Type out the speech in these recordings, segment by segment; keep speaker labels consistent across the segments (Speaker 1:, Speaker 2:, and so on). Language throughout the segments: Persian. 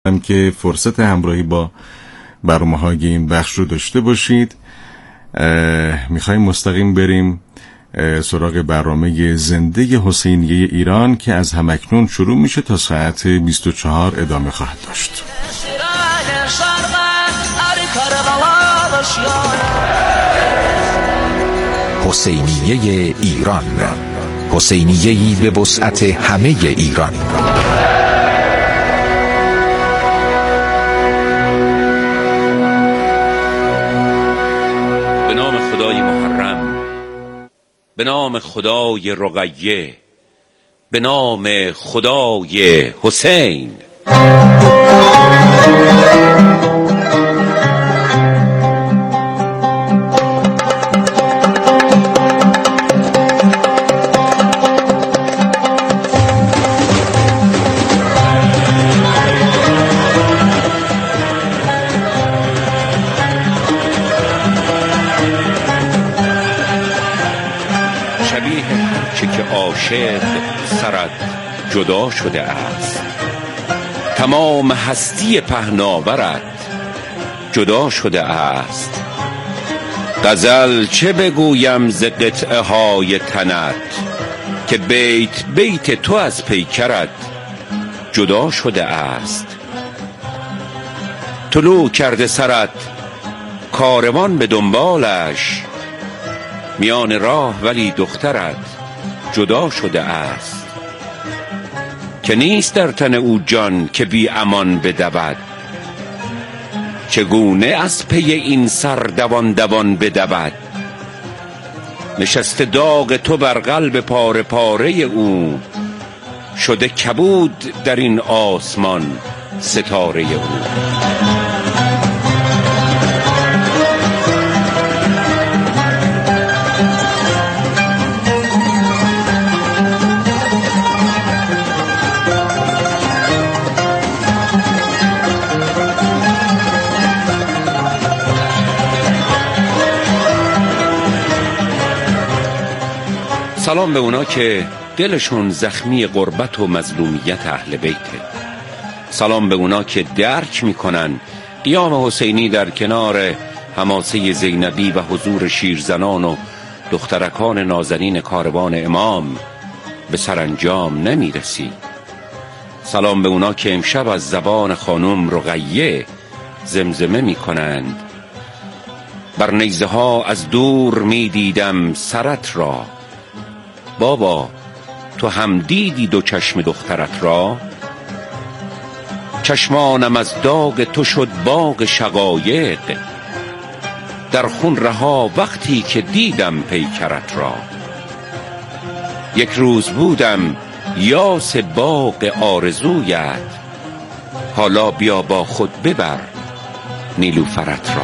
Speaker 1: که فرصت همراهی با برنامه‌های این بخش رو داشته باشید. میخوایم مستقیم بریم سراغ برنامه زنده حسینیه ایران که از همکنون شروع میشه تا ساعت 24 ادامه خواهد داشت.
Speaker 2: حسینیه ایران، حسینیه‌ای به وسعت همه ایران.
Speaker 3: به نام خدای محرم، به نام خدای رقیه، به نام خدای حسین. شبیه هرچه که عاشق سرت جدا شده است، تمام هستی پهناورت جدا شده است. غزل چه بگویم ز قطعه های تنت، که بیت بیت تو از پیکرت جدا شده است. طلوع کرده سرت کاروان به دنبالش، میان راه ولی دخترت جدا شده است. که نیست در تن او جان که بی امان بدود، چگونه از پی این سر دوان دوان بدود. نشسته داغ تو بر قلب پاره پاره او، شده کبود در این آسمان ستاره او. سلام به اونا که دلشون زخمی غربت و مظلومیت اهل بیته. سلام به اونا که درک میکنن قیام حسینی در کنار حماسه زینبی و حضور شیرزنان و دخترکان نازنین کاروان امام به سرانجام نمیرسی. سلام به اونا که امشب از زبان خانم رقیه زمزمه میکنند: بر نیزه ها از دور میدیدم سرت را، بابا تو هم دیدی دو چشم دخترت را. چشمانم از داغ تو شد باغ شقایق، در خون رها وقتی که دیدم پیکرت را. یک روز بودم یاس باغ آرزویت، حالا بیا با خود ببر نیلوفرت را.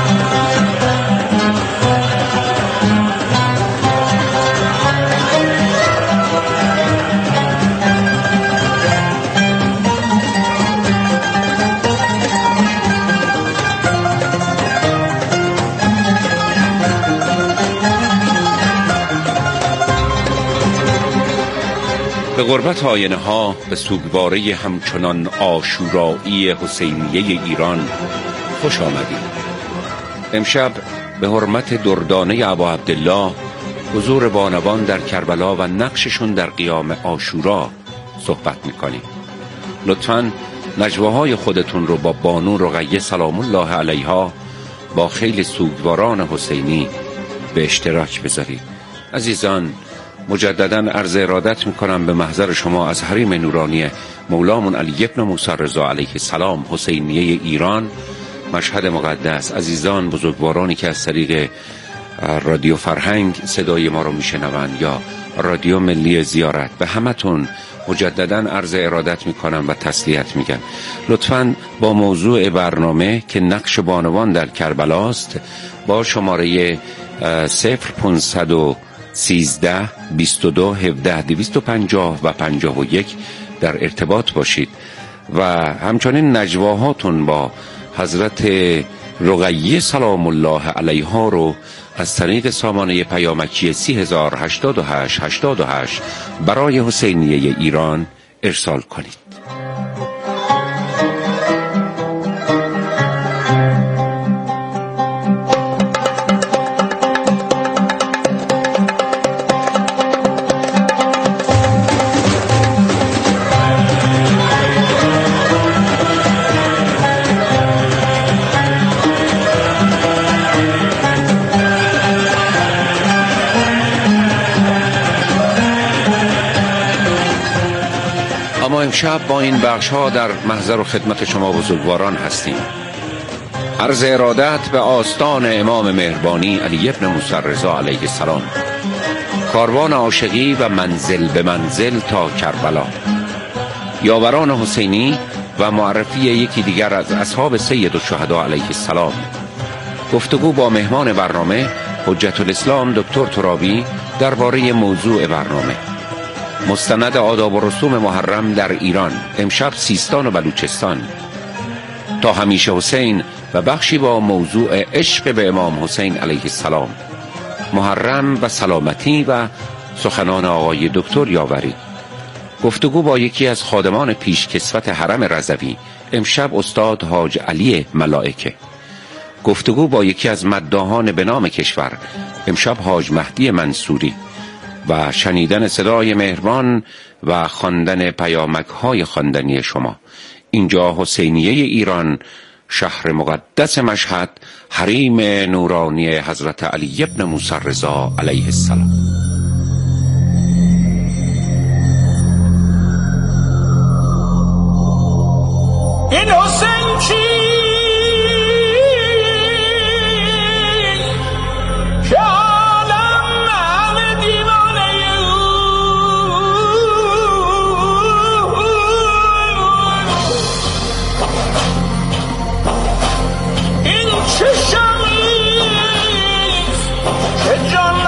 Speaker 3: به غربت آینه ها، به سوگواره همچنان عاشورایی حسینیه ایران خوش آمدید. امشب به حرمت دردانه ابا عبدالله، حضور بانوان در کربلا و نقششون در قیام عاشورا صحبت میکنیم. لطفاً نجواهای خودتون رو با بانو رقیه سلام الله علیها با خیل سوگواران حسینی به اشتراک بذارید. عزیزان، مجدداً عرض ارادت میکنم به محضر شما از حریم نورانی مولامون علی ابن موسی رضا علیه السلام حسینیه ایران، مشهد مقدس. عزیزان بزرگوارانی که از طریق رادیو فرهنگ صدای ما رو میشنوند یا رادیو ملی زیارت، به همتون مجدداً عرض ارادت میکنم و تسلیت میگم. لطفاً با موضوع برنامه که نقش بانوان در کربلاست با شماره 0513 22 17 250 و 51 در ارتباط باشید و همچنین نجواهاتون با حضرت رقیه سلام الله علیها رو از طریق سامانه پیامکی 3088 برای حسینیه ایران ارسال کنید. امشب با این بخش‌ها در محضر و خدمت شما بزرگواران هستیم. عرض ارادت به آستان امام مهربانی علی ابن موسی رضا علیه السلام، کاروان عاشقی و منزل به منزل تا کربلا، یاوران حسینی و معرفی یکی دیگر از اصحاب سید الشهدا علیه السلام. گفتگو با مهمان برنامه حجت الاسلام دکتر ترابی درباره موضوع برنامه. مستند آداب و رسوم محرم در ایران، امشب سیستان و بلوچستان. تا همیشه حسین و بخشی با موضوع عشق به امام حسین علیه السلام، محرم و سلامتی و سخنان آقای دکتر یاوری. گفتگو با یکی از خادمان پیشکسوت حرم رضوی، امشب استاد حاج علی ملائکه. گفتگو با یکی از مداحان به نام کشور، امشب حاج مهدی منصوری. و شنیدن صدای مهربان و خواندن پیامک‌های خواندنی شما. اینجا حسینیه ایران، شهر مقدس مشهد، حریم نورانی حضرت علی ابن موسی رضا علیه السلام.
Speaker 4: این حسین چی که عالم همه دیوانه این چه شمیست که جان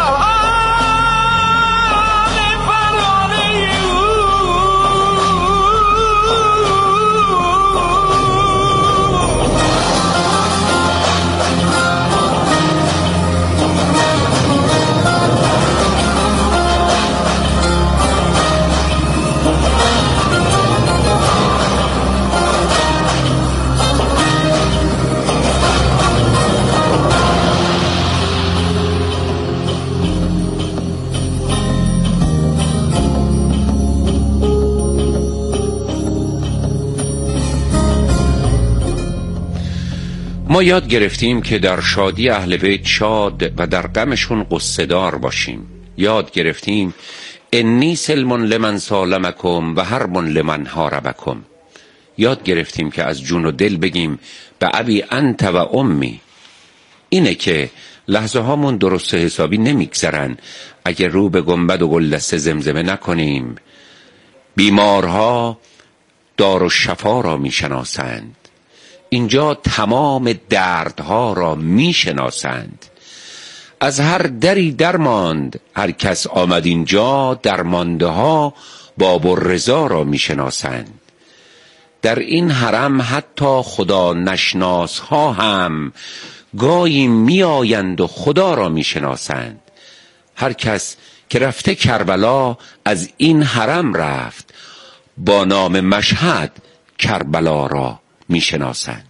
Speaker 3: ما یاد گرفتیم که در شادی اهل بیت شاد و در غمشون قصه دار باشیم. یاد گرفتیم انی سلم لمن سالمکم و حرب لمن حاربکم. یاد گرفتیم که از جون و دل بگیم به ابی انت و امی. اینه که لحظه هامون درست حسابی نمیگذرن اگر رو به گنبد و گلدسته زمزمه نکنیم. بیمارها دار و شفا را میشناسند، اینجا تمام دردها را میشناسند. از هر دری درماند هر کس آمد اینجا، درمانده ها باب الرضا را میشناسند. در این حرم حتی خدا نشناس ها هم گاهی میآیند و خدا را میشناسند. هر کس که رفته کربلا از این حرم رفت، با نام مشهد کربلا را میشناسند.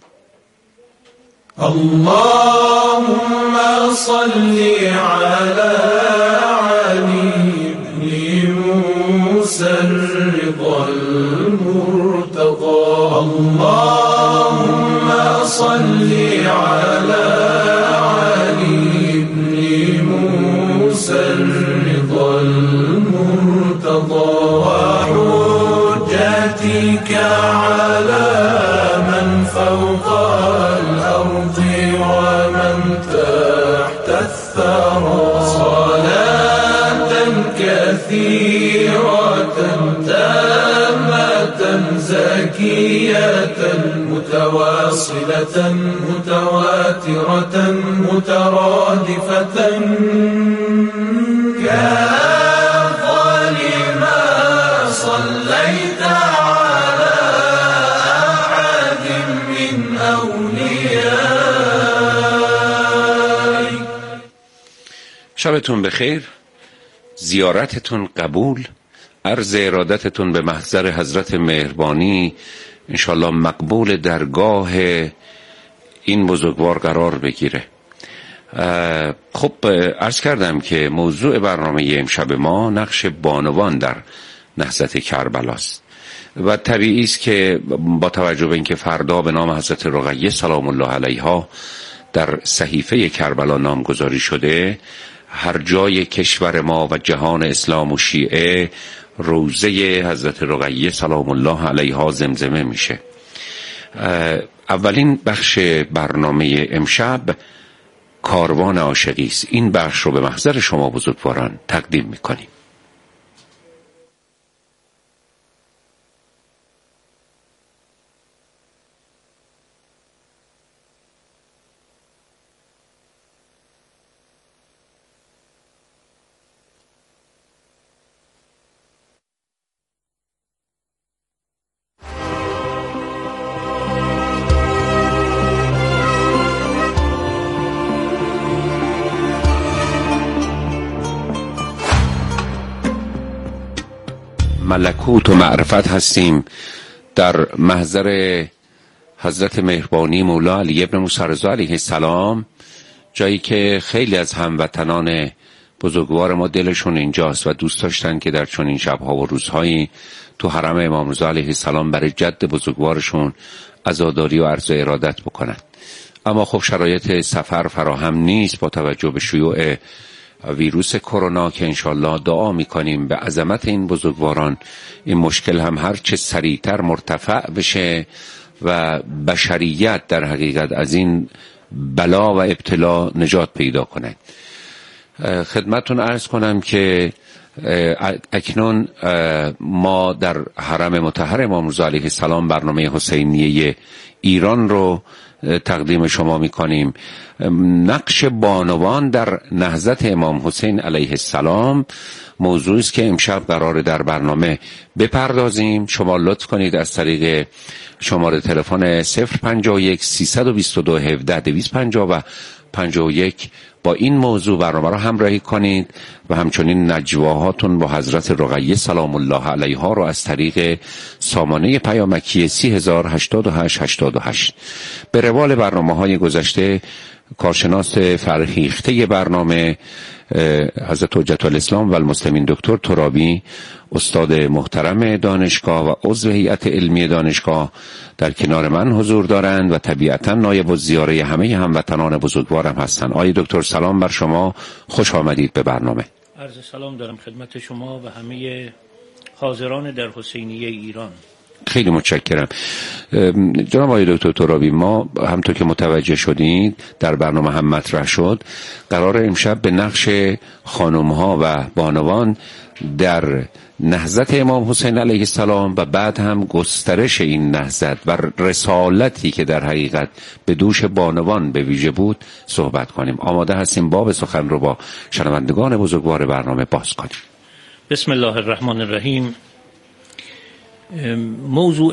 Speaker 4: اللهم صل على علي بن موسى الرضا المرتضى. اللهم صل على علي بن موسى الرضا المرتضى وحجتك على من فوق الأرض ومن تحت الثرى. صلاة كثيرة تامة زكية متواصلة متواترة مترادفة كأفضل ما صليت على أحد من أوليائك.
Speaker 3: شبتون بخیر، زیارتتون قبول، عرض ارادتتون به محضر حضرت مهربانی انشالله مقبول درگاه این بزرگوار قرار بگیره. خب عرض کردم که موضوع برنامه امشب ما نقش بانوان در نهضت کربلاست و طبیعی است که با توجه به اینکه فردا به نام حضرت رقیه سلام الله علیها در صحیفه کربلا نامگذاری شده، هر جای کشور ما و جهان اسلام و شیعه روضه حضرت رقیه سلام الله علیها زمزمه میشه. اولین بخش برنامه امشب کاروان عاشقی است. این بخش رو به محضر شما بزرگواران تقدیم میکنیم. ملکوت و معرفت هستیم در محضر حضرت مهربانی مولا علی ابن موسی رضا علیه السلام، جایی که خیلی از هموطنان بزرگوار ما دلشون اینجاست و دوست داشتن که در چنین شبها و روزهایی تو حرم امام رضا علیه السلام برای جد بزرگوارشون عزاداری و عرض ارادت بکنن. اما خب شرایط سفر فراهم نیست با توجه به شیوع ویروس کرونا که انشالله دعا میکنیم به عظمت این بزرگواران این مشکل هم هر چه سریعتر مرتفع بشه و بشریت در حقیقت از این بلا و ابتلا نجات پیدا کنه. خدمتتون عرض کنم که اکنون ما در حرم مطهر امام رضا علیه السلام برنامه حسینیه ایران رو تقدیم شما میکنیم. نقش بانوان در نهضت امام حسین علیه السلام موضوعی است که امشب قرار در برنامه بپردازیم. شما لطف کنید از طریق شماره تلفن 051 322 17 250 و 51 با این موضوع برنامه را همراهی کنید و همچنین نجواهاتون با حضرت رقیه سلام الله علیها رو از طریق سامانه پیامکی 308888. به روال برنامه‌های گذشته کارشناس فرهیخته برنامه حضرت حجت الاسلام و المسلمین دکتر ترابی، استاد محترم دانشگاه و عضو هیئت علمی دانشگاه در کنار من حضور دارند و طبیعتا نایب الزیاره همه هموطنان بزرگوارم هستند. آقای دکتر سلام بر شما، خوش آمدید به برنامه.
Speaker 5: عرض سلام دارم خدمت شما و همه حاضران در حسینیه ایران.
Speaker 3: خیلی متشکرم. جناب آقای دکتر ترابی، ما همطور که متوجه شدید در برنامه هم مطرح شد قرار امشب به نقش خانم‌ها و بانوان در نهضت امام حسین علیه السلام و بعد هم گسترش این نهضت و رسالتی که در حقیقت به دوش بانوان به ویژه بود صحبت کنیم. آماده هستیم باب سخن رو با شنوندگان بزرگوار برنامه باز کنیم.
Speaker 5: بسم الله الرحمن الرحیم. موضوع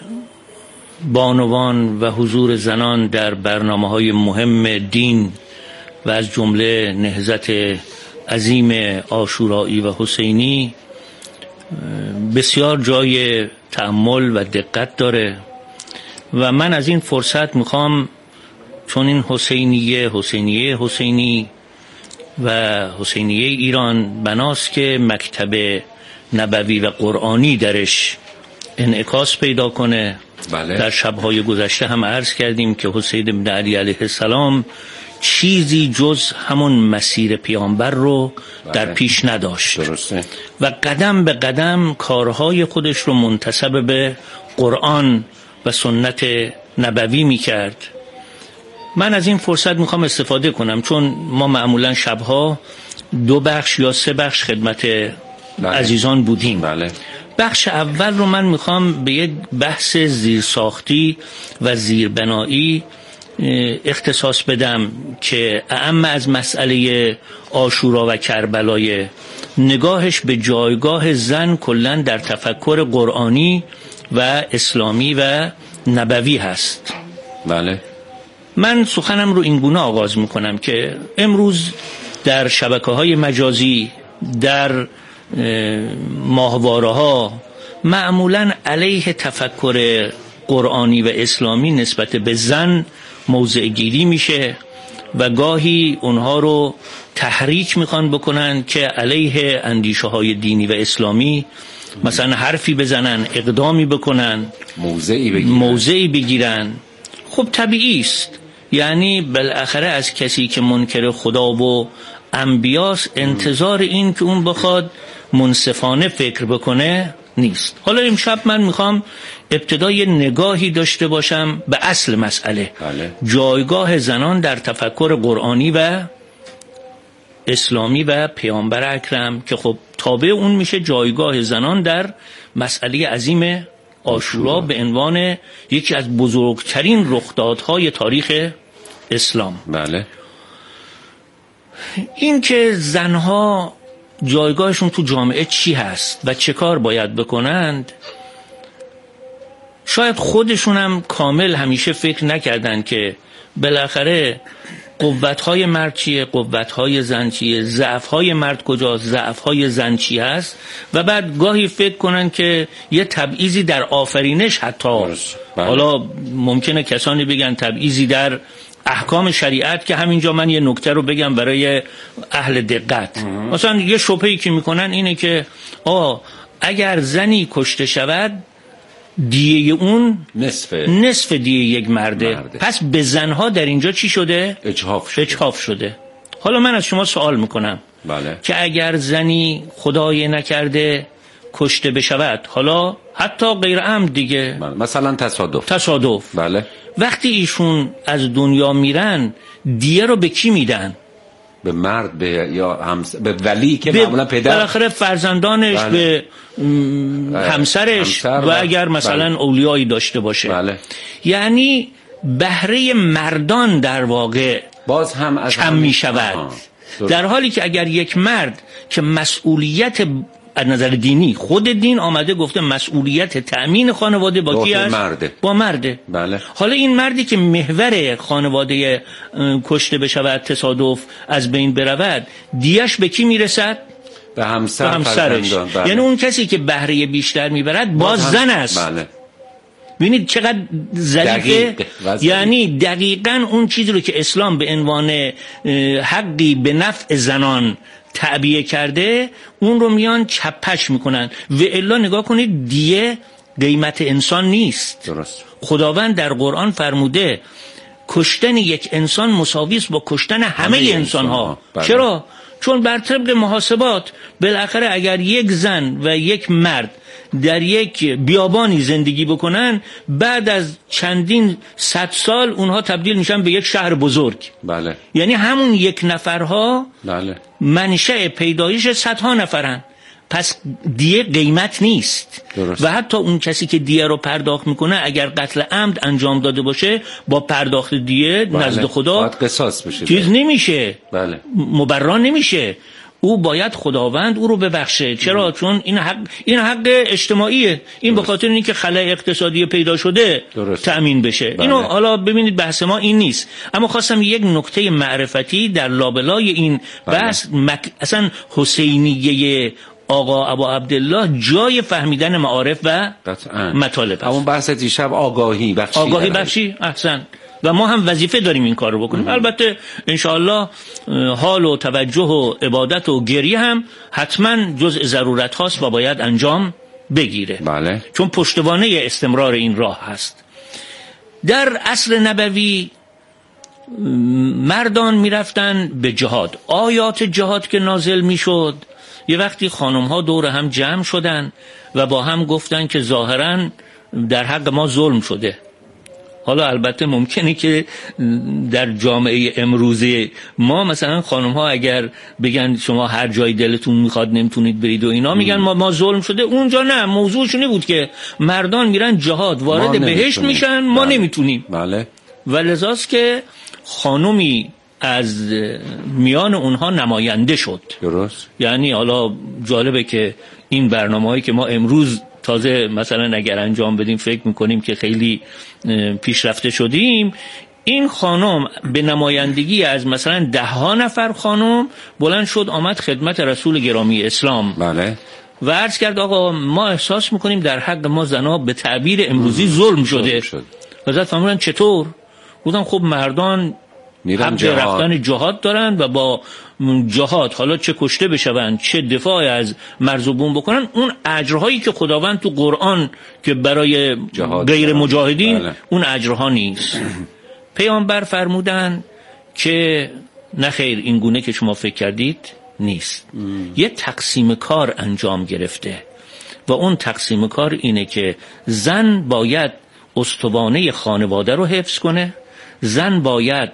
Speaker 5: بانوان و حضور زنان در برنامه‌های مهم دین و از جمله نهضت عظیم عاشورایی و حسینی بسیار جای تأمل و دقت داره و من از این فرصت میخوام، چون این حسینیه حسینی و حسینیه ایران بناست که مکتب نبوی و قرآنی درش انعکاس پیدا کنه.
Speaker 3: بله. در
Speaker 5: شبهای گذشته هم عرض کردیم که حسین بن علی علیه السلام چیزی جز همون مسیر پیامبر رو در پیش نداشت.
Speaker 3: درسته.
Speaker 5: و قدم به قدم کارهای خودش رو منتسب به قرآن و سنت نبوی میکرد. من از این فرصت میخوام استفاده کنم، چون ما معمولا شبها 2 بخش یا 3 بخش خدمت عزیزان بودیم.
Speaker 3: بله.
Speaker 5: بخش اول رو من میخوام به یک بحث زیرساختی و زیربنایی اختصاص بدم که اعم از مسئله عاشورا و کربلای نگاهش به جایگاه زن کلن در تفکر قرآنی و اسلامی و نبوی هست.
Speaker 3: بله.
Speaker 5: من سخنم رو اینگونه آغاز میکنم که امروز در شبکه‌های مجازی، در ماهواره‌ها معمولاً علیه تفکر قرآنی و اسلامی نسبت به زن موضع گیری میشه و گاهی اونها رو تحریک میخوان بکنن که علیه اندیشه های دینی و اسلامی مثلا حرفی بزنن، اقدامی بکنن، موضعی بگیرن. خب طبیعی است، یعنی بالاخره از کسی که منکر خدا و انبیاست انتظار این که اون بخواد منصفانه فکر بکنه نیست. حالا امشب من میخوام ابتدای نگاهی داشته باشم به اصل مسئله.
Speaker 3: بله.
Speaker 5: جایگاه زنان در تفکر قرآنی و اسلامی و پیامبر اکرم که خب تابع اون میشه جایگاه زنان در مسئله عظیم عاشورا به عنوان یکی از بزرگترین رخدادهای تاریخ اسلام.
Speaker 3: بله.
Speaker 5: این که زنها جایگاهشون تو جامعه چی هست و چه کار باید بکنند، شاید خودشون هم کامل همیشه فکر نکردن که بالاخره قوت‌های مرد چیه، قوت‌های زن چیه، ضعف‌های مرد کجاست، ضعف‌های زن چی هست، و بعد گاهی فکر کنن که یه تبعیضی در آفرینش حتی حالا ممکنه کسانی بگن تبعیضی در احکام شریعت، که همینجا من یه نکته رو بگم برای اهل دقت. مثلا یه شبهه‌ای که میکنن اینه که اگر زنی کشته شود دیه اون نصف دیه یک مرده. پس به زنها در اینجا چی شده؟ اجحاف شده. حالا من از شما سوال میکنم
Speaker 3: بله.
Speaker 5: که اگر زنی خدای نکرده کشته بشود، حالا حتی غیر عمد دیگه،
Speaker 3: مثلا تصادف بله،
Speaker 5: وقتی ایشون از دنیا میرن دیه رو به کی میدن؟
Speaker 3: به مرد، به ولی که معمولا پدر،
Speaker 5: بالاخره فرزندانش، بله. به همسرش و اگر مثلا بله. اولیایی داشته باشه
Speaker 3: بله.
Speaker 5: یعنی بهره مردان در واقع
Speaker 3: باز هم از
Speaker 5: کم می شود، در حالی که اگر یک مرد که مسئولیت از نظر دینی، خود دین آمده گفته مسئولیت تأمین خانواده با کی است؟ با مرده.
Speaker 3: بله.
Speaker 5: حالا این مردی که محور خانواده کشته بشود، تصادف از بین برود، دیش به کی میرسد؟
Speaker 3: به همسرش.
Speaker 5: بله. یعنی اون کسی که بهره بیشتر میبرد باز زن است.
Speaker 3: بله.
Speaker 5: ببینید چقدر ظریفه. یعنی دقیقاً اون چیزی رو که اسلام به عنوان حقی به نفع زنان تعبیه کرده، اون رو میان چپش میکنن. و الا نگاه کنید، دیه قیمت انسان نیست.
Speaker 3: درست.
Speaker 5: خداوند در قرآن فرموده کشتن یک انسان مساوی است با کشتن همه انسان ها.
Speaker 3: بله.
Speaker 5: چرا؟ چون بر طبق محاسبات بالاخره اگر یک زن و یک مرد در یک بیابانی زندگی بکنن، بعد از چندین صد سال اونها تبدیل میشن به یک شهر بزرگ.
Speaker 3: بله.
Speaker 5: یعنی همون یک نفرها
Speaker 3: بله.
Speaker 5: منشأ پیدایش صدها نفرن. پس دیه قیمت نیست.
Speaker 3: درست.
Speaker 5: و حتی اون کسی که دیه رو پرداخت میکنه اگر قتل عمد انجام داده باشه، با پرداخت دیه
Speaker 3: بله.
Speaker 5: نزد خدا
Speaker 3: باید قصاص بشه.
Speaker 5: چیز نمیشه.
Speaker 3: بله.
Speaker 5: مبرا نمیشه. او باید خداوند او رو ببخشه. چرا؟ چون این حق اجتماعیه. این به خاطر اینکه خلأ اقتصادی پیدا شده تأمین بشه.
Speaker 3: بله.
Speaker 5: اینو حالا ببینید بحث ما این نیست، اما خواستم یک نکته معرفتی در لابلای این بحث. اصلا حسینیه آقا ابا عبدالله جای فهمیدن معارف و مطالب است.
Speaker 3: همون بحث دیشب آگاهی بخشی.
Speaker 5: احسن. و ما هم وظیفه داریم این کار رو بکنیم. البته انشاءالله حال و توجه و عبادت و گریه هم حتما جزء ضرورت هاست و باید انجام بگیره.
Speaker 3: بله.
Speaker 5: چون پشتوانه استمرار این راه هست. در عصر نبوی مردان میرفتن به جهاد. آیات جهاد که نازل میشد، یه وقتی خانم ها دور هم جمع شدن و با هم گفتن که ظاهراً در حق ما ظلم شده. حالا البته ممکنه که در جامعه امروزه ما مثلا خانم ها اگر بگن شما هر جای دلتون میخواد نمیتونید برید و اینا، میگن ما ظلم شده. اونجا نه، موضوعشونه بود که مردان میرن جهاد، وارد بهشت میشن، ما نمیتونیم.
Speaker 3: بله.
Speaker 5: و لذاست که خانمی از میان اونها نماینده شد.
Speaker 3: درست.
Speaker 5: یعنی حالا جالبه که این برنامه‌هایی که ما امروز تازه مثلا اگر انجام بدیم فکر میکنیم که خیلی پیشرفته شدیم، این خانم به نمایندگی از مثلا 10 نفر خانم بلند شد آمد خدمت رسول گرامی اسلام.
Speaker 3: بله.
Speaker 5: و عرض کرد آقا ما احساس میکنیم در حق ما زنها به تعبیر امروزی ظلم شده. حضرت فرمودن چطور؟ گفتن خب مردان حق رفتن جهاد دارن و با جهاد حالا چه کشته بشون چه دفاع از مرز و بوم بکنن، اون اجرهایی که خداوند تو قرآن که برای غیر مجاهدین بله. اون اجرها نیست. پیامبر فرمودن که نه خیر، این گونه که شما فکر کردید نیست. یه تقسیم کار انجام گرفته و اون تقسیم کار اینه که زن باید استوانه خانواده رو حفظ کنه، زن باید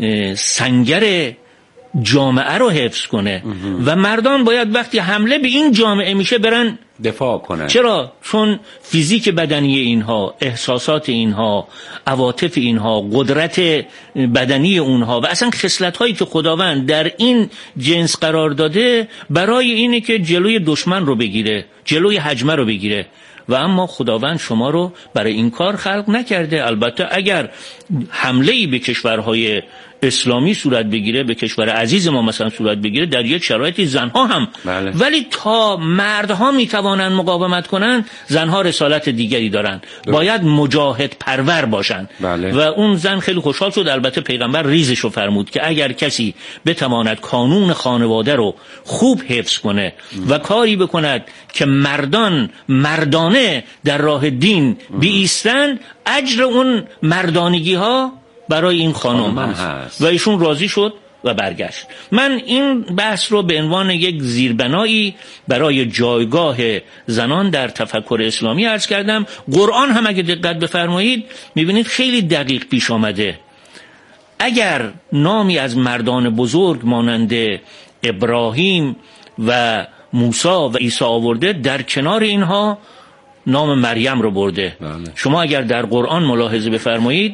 Speaker 5: سنگر جامعه رو حفظ کنه و مردان باید وقتی حمله به این جامعه میشه برن
Speaker 3: دفاع کنن.
Speaker 5: چرا؟ چون فیزیک بدنی اینها، احساسات اینها، عواطف اینها، قدرت بدنی اونها و اصلا خصلت‌هایی که خداوند در این جنس قرار داده برای اینه که جلوی دشمن رو بگیره، جلوی هجمه رو بگیره و اما خداوند شما رو برای این کار خلق نکرده. البته اگر حمله‌ای به کشورهای اسلامی صورت بگیره، به کشور عزیز ما مثلا صورت بگیره، در یک شرایطی زنها هم
Speaker 3: بله.
Speaker 5: ولی تا مردها میتوانن مقاومت کنن، زنها رسالت دیگری دارن، باید مجاهد پرور باشن.
Speaker 3: بله.
Speaker 5: و اون زن خیلی خوشحال شد. البته پیغمبر ریزش رو فرمود که اگر کسی بتواند کانون خانواده رو خوب حفظ کنه و کاری بکند که مردان مردانه در راه دین بیایستند، اجر اون مردانگی ها برای این خانم هست. و ایشون راضی شد و برگشت. من این بحث رو به عنوان یک زیربنایی برای جایگاه زنان در تفکر اسلامی عرض کردم. قرآن هم اگه دقت بفرمایید میبینید خیلی دقیق پیش آمده. اگر نامی از مردان بزرگ مانند ابراهیم و موسی و عیسی آورده، در کنار اینها نام مریم رو برده. شما اگر در قرآن ملاحظه بفرمایید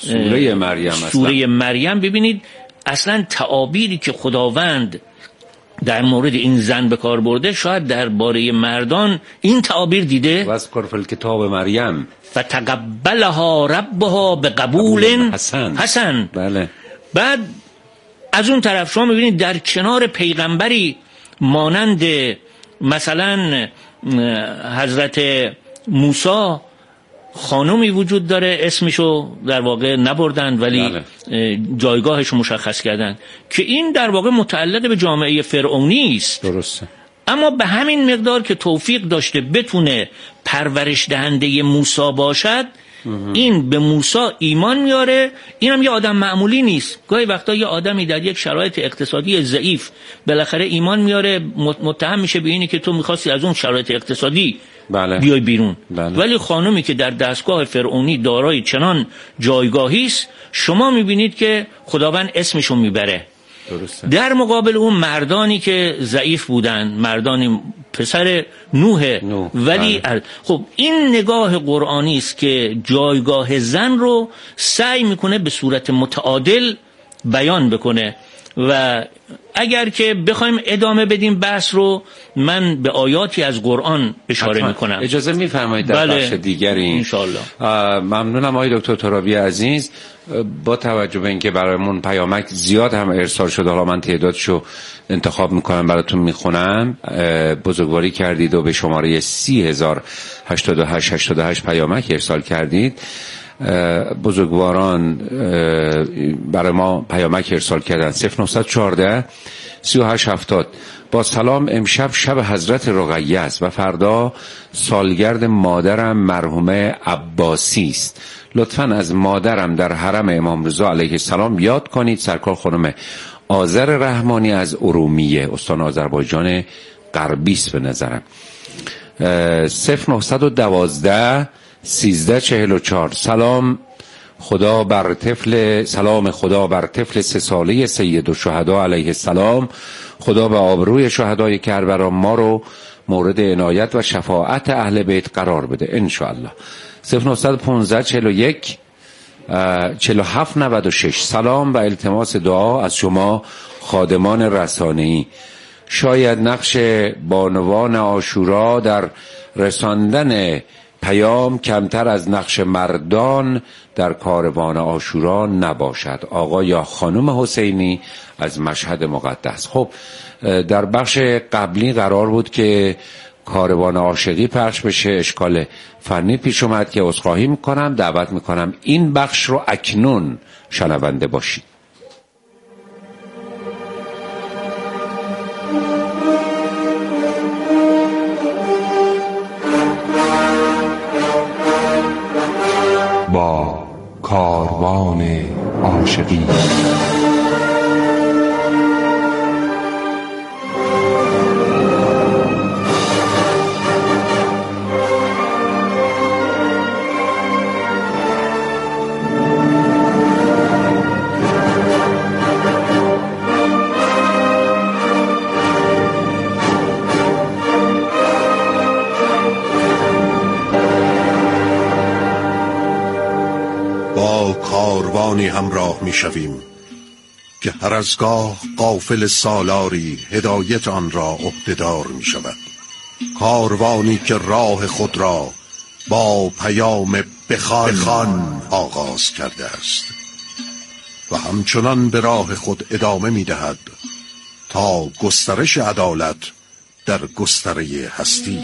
Speaker 5: سوره مریم ببینید اصلا تعابیری که خداوند در مورد این زن به کار برده شاید درباره مردان این تعابیر دیده.
Speaker 3: واذکر فی الکتاب مریم
Speaker 5: فتقبلها ربها بقبول حسن.
Speaker 3: بله.
Speaker 5: بعد از اون طرف شما میبینید در کنار پیغمبری مانند مثلا حضرت موسی خانومی وجود داره، اسمشو در واقع نبردن ولی جایگاهشو مشخص کردن که این در واقع متعلق به جامعه فرعونی است.
Speaker 3: درسته.
Speaker 5: اما به همین مقدار که توفیق داشته بتونه پرورش دهنده موسی باشد، این به موسی ایمان میاره. اینم یه آدم معمولی نیست. گاهی وقتا یه آدمی در یک شرایط اقتصادی ضعیف بالاخره ایمان میاره، متهم میشه به اینی که تو میخواستی از اون شرایط اقتصادی بیای بیرون. ولی خانومی که در دستگاه فرعونی دارای چنان جایگاهی است، شما میبینید که خداوند اسمشو میبره.
Speaker 3: درسته.
Speaker 5: در مقابل اون مردانی که ضعیف بودن، مردانی پسر نوح. ولی خب این نگاه قرآنی است که جایگاه زن رو سعی میکنه به صورت متعادل بیان بکنه. و اگر که بخوایم ادامه بدیم بحث رو، من به آیاتی از قرآن اشاره میکنم.
Speaker 3: اجازه میفرمایید در بخش دیگری
Speaker 5: انشالله.
Speaker 3: ممنونم آقای دکتر ترابی عزیز. با توجه به اینکه برایمون پیامک زیاد هم ارسال شده، حالا من تعدادشو انتخاب میکنم براتون میخونم. بزرگواری کردید و به شماره 30,088 پیامک ارسال کردید. بزرگواران برای ما پیامک ارسال کردن. 0914 3870. با سلام، امشب شب حضرت رقیه است و فردا سالگرد مادرم مرحومه عباسی است. لطفاً از مادرم در حرم امام رضا علیه السلام یاد کنید. سرکار خانم آذر رحمانی از ارومیه، استان آذربایجان غربی است به نظرم. 0912 1344. سلام خدا بر طفل 3 ساله سید الشهدا علیه السلام. خدا به آبروی شهدای کربلا ما رو مورد عنایت و شفاعت اهل بیت قرار بده ان شاء الله. 0915 41 47 96. سلام و التماس دعا از شما خادمان رسانه‌ای. شاید نقش بانوان عاشورا در رساندن پیام کمتر از نقش مردان در کاروان عاشورا نباشد. آقا یا خانم حسینی از مشهد مقدس. خب در بخش قبلی قرار بود که کاروان عاشقی پخش بشه، اشکال فنی پیش اومد که عذرخواهی میکنم. دعوت میکنم این بخش رو اکنون شنونده باشید.
Speaker 2: با کاروان عاشقی.
Speaker 6: کاروانی همراه می شویم که هر از گاه غافل سالاری هدایت آن را عهده‌دار می شود. کاروانی که راه خود را با پیام بخوان آغاز کرده است و همچنان به راه خود ادامه می دهد تا گسترش عدالت در گستره هستی.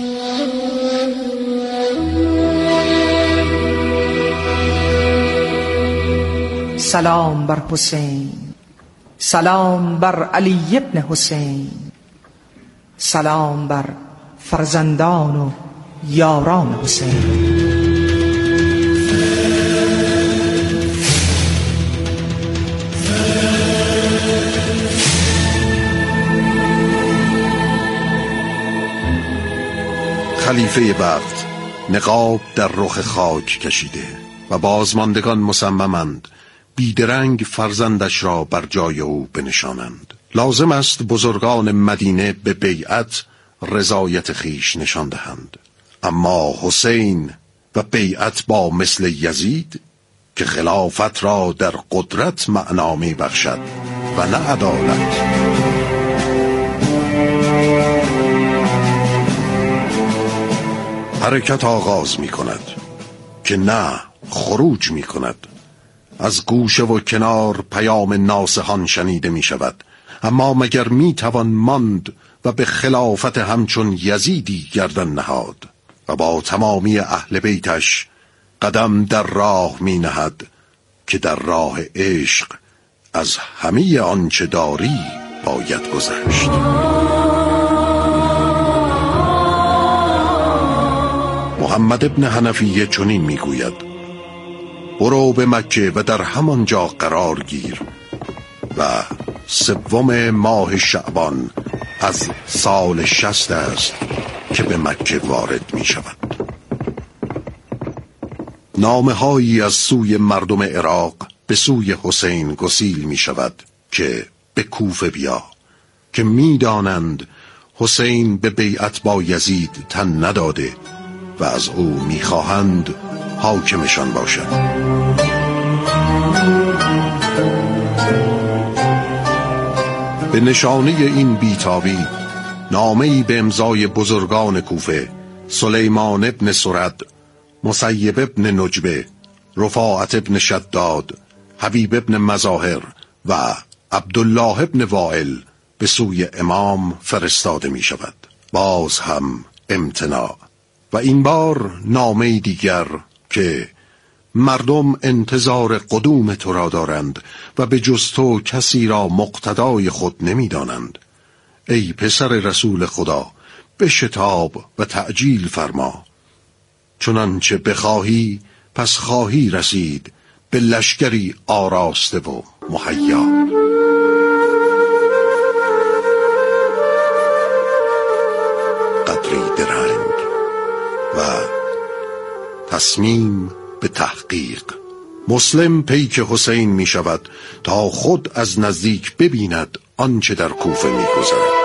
Speaker 7: سلام بر حسین، سلام بر علی ابن حسین، سلام بر فرزندان و یاران حسین.
Speaker 6: خلیفه وقت نقاب در رخ خاک کشیده و بازماندگان مصممند بیدرنگ فرزندش را بر جای او بنشانند. لازم است بزرگان مدینه به بیعت رضایت خیش نشان دهند، اما حسین و بیعت با مثل یزید که خلافت را در قدرت معنا می بخشد و نه عدالت. حرکت آغاز می کند که نه خروج می کند. از گوشه و کنار پیام ناصحان شنیده می شود، اما مگر می توان ماند و به خلافت همچون یزیدی گردن نهاد و با تمامی اهل بیتش قدم در راه می نهد که در راه عشق از همه آنچه داری باید گذشت. محمد ابن حنفیه چنین می گوید: برو به مکه و در همانجا قرار گیر و 3 ماه شعبان از سال 60 است که به مکه وارد می شود. نامه هایی از سوی مردم عراق به سوی حسین گسیل می شود که به کوفه بیا، که می دانند حسین به بیعت با یزید تن نداده و از او می خواهند حاکمشان باشد. به نشانه این بیتابی نامه‌ای به امضای بزرگان کوفه سلیمان ابن سرد، مسیب ابن نجبه، رفاعت ابن شداد، حبیب ابن مظاهر و عبدالله ابن وائل به سوی امام فرستاده می شود. باز هم امتناع و این بار نامه‌ای دیگر که مردم انتظار قدوم تو را دارند و به جز تو کسی را مقتدای خود نمی دانند. ای پسر رسول خدا، بشتاب و تعجیل فرما، چنانچه بخواهی پس خواهی رسید به لشکری آراسته و مهیا. قدری درنگ و تصمیم به تحقیق. مسلم پیک حسین می شود تا خود از نزدیک ببیند آنچه در کوفه می گذرد.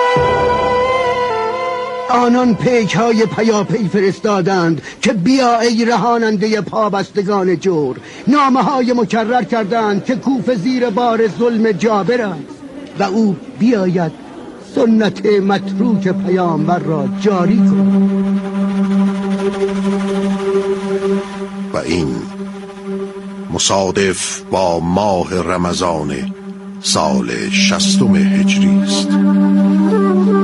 Speaker 8: آنان پیک های پیاپی فرستادند که بیا ای رهاننده پابستگان جور. نامه های مکرر کردند که کوفه زیر بار ظلم جابر است و او بیاید سنت متروک پیامبر را جاری کند.
Speaker 6: و این مصادف با ماه رمضان سال 60 هجری است.